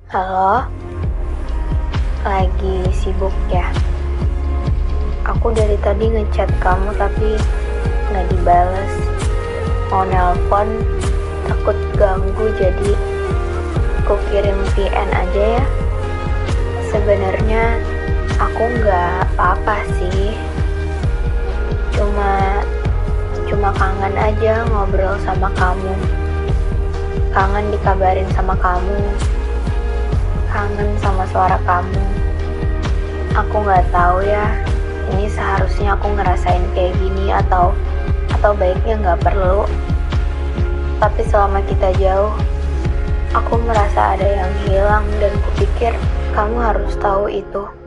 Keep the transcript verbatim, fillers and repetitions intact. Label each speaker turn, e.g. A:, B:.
A: Halo, lagi sibuk ya? Aku dari tadi ngechat kamu tapi nggak dibales. Mau nelpon, takut ganggu jadi aku kirim V N aja ya. Sebenarnya aku nggak apa-apa sih. Cuma cuma kangen aja ngobrol sama kamu. Kangen dikabarin sama kamu. Kangen sama suara kamu. Aku nggak tahu ya, ini seharusnya aku ngerasain kayak gini atau atau baiknya nggak perlu. Tapi selama kita jauh, aku merasa ada yang hilang dan kupikir kamu harus tahu itu.